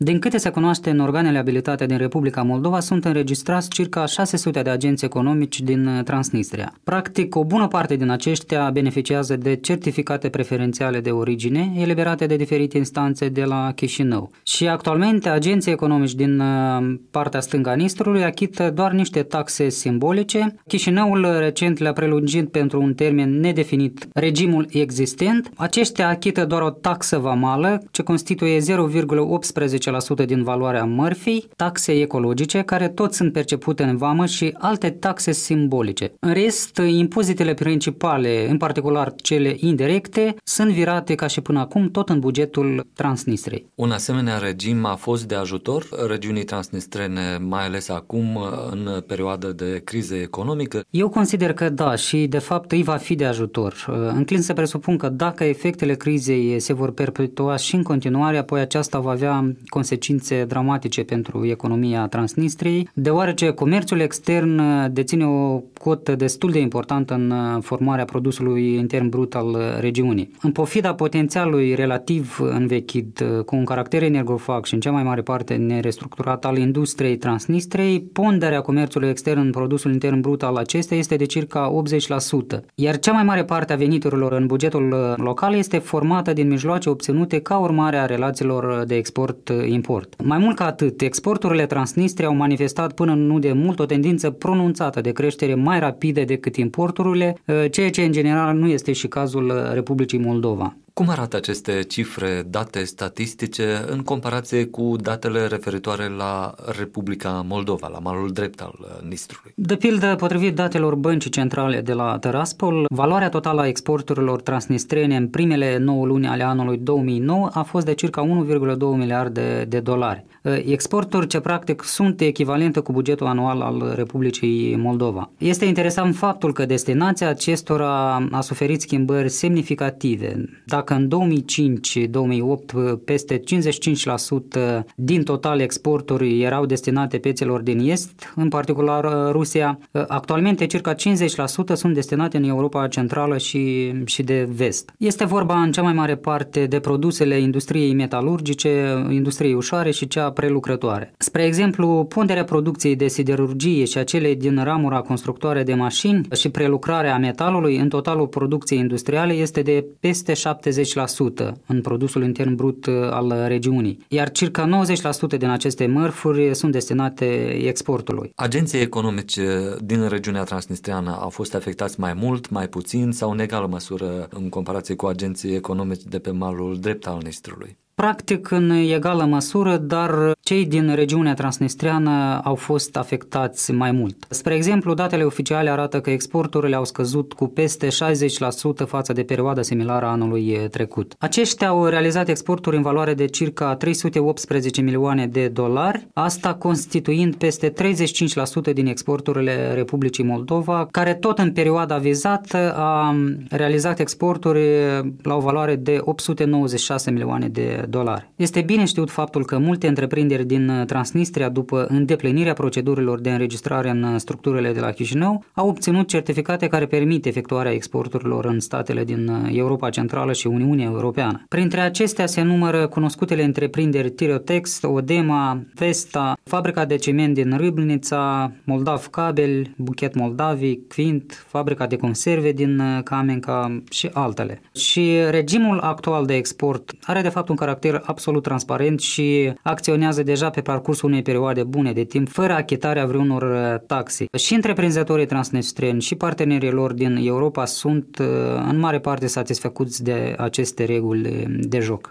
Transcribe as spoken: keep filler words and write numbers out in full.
Din câte se cunoaște în organele abilitate din Republica Moldova, sunt înregistrați circa șase sute de agenți economici din Transnistria. Practic, o bună parte din aceștia beneficiază de certificate preferențiale de origine, eliberate de diferite instanțe de la Chișinău. Și actualmente, agenții economici din partea stângă a Nistrului achită doar niște taxe simbolice. Chișinăul recent le-a prelungit pentru un termen nedefinit regimul existent. Aceștia achită doar o taxă vamală, ce constituie zero virgulă optsprezece la sută din valoarea mărfii, taxe ecologice, care tot sunt percepute în vamă, și alte taxe simbolice. În rest, impozitele principale, în particular cele indirecte, sunt virate ca și până acum tot în bugetul Transnistriei. Un asemenea regim a fost de ajutor regiunii transnistrene, mai ales acum, în perioada de criză economică? Eu consider că da, și de fapt îi va fi de ajutor. Înclin să presupun că dacă efectele crizei se vor perpetua și în continuare, apoi aceasta va avea consecințe dramatice pentru economia Transnistriei, deoarece comerțul extern deține o cotă destul de importantă în formarea produsului intern brut al regiunii. În pofida potențialului relativ învechit, cu un caracter energofag și în cea mai mare parte nerestructurat al industriei Transnistriei, ponderea comerțului extern în produsul intern brut al acesteia este de circa optzeci la sută, iar cea mai mare parte a veniturilor în bugetul local este formată din mijloace obținute ca urmare a relațiilor de export-import. Mai mult ca atât, exporturile Transnistriei au manifestat până nu de mult o tendință pronunțată de creștere mai rapidă decât importurile, ceea ce în general nu este și cazul Republicii Moldova. Cum arată aceste cifre, date statistice, în comparație cu datele referitoare la Republica Moldova, la malul drept al Nistrului? De pildă, potrivit datelor Băncii Centrale de la Tiraspol, valoarea totală a exporturilor transnistrene în primele nouă luni ale anului două mii nouă a fost de circa unu virgulă doi miliarde de dolari. Exporturi ce practic sunt echivalente cu bugetul anual al Republicii Moldova. Este interesant faptul că destinația acestora a suferit schimbări semnificative. Dacă în două mii cinci două mii opt peste cincizeci și cinci la sută din total exporturi erau destinate piețelor din Est, în particular Rusia, actualmente circa cincizeci la sută sunt destinate în Europa Centrală și, și de Vest. Este vorba în cea mai mare parte de produsele industriei metalurgice, industriei ușoare și cea prelucrătoare. Spre exemplu, ponderea producției de siderurgie și a celei din ramura constructoare de mașini și prelucrarea metalului în totalul producției industriale este de peste șaptezeci la sută în produsul intern brut al regiunii, iar circa nouăzeci la sută din aceste mărfuri sunt destinate exportului. Agenții economici din regiunea transnistreană au fost afectați mai mult, mai puțin sau în egală măsură în comparație cu agenții economici de pe malul drept al Nistrului? Practic în egală măsură, dar cei din regiunea transnistreană au fost afectați mai mult. Spre exemplu, datele oficiale arată că exporturile au scăzut cu peste șaizeci la sută față de perioada similară a anului trecut. Aceștia au realizat exporturi în valoare de circa trei sute optsprezece milioane de dolari, asta constituind peste treizeci și cinci la sută din exporturile Republicii Moldova, care tot în perioada vizată a realizat exporturi la o valoare de opt sute nouăzeci și șase milioane de dolari. Este bine știut faptul că multe întreprinderi din Transnistria, după îndeplinirea procedurilor de înregistrare în structurile de la Chișinău, au obținut certificate care permit efectuarea exporturilor în statele din Europa Centrală și Uniunea Europeană. Printre acestea se numără cunoscutele întreprinderi Tirotex, Odema, Vesta, fabrica de ciment din Râbnița, Moldav Cabel, Buchet Moldavi, Quint, fabrica de conserve din Camenca și altele. Și regimul actual de export are de fapt un caracter absolut transparent și acționează deja pe parcursul unei perioade bune de timp, fără achitarea vreunor taxe. Și întreprinzătorii transnistreni și partenerii lor din Europa sunt în mare parte satisfăcuți de aceste reguli de joc.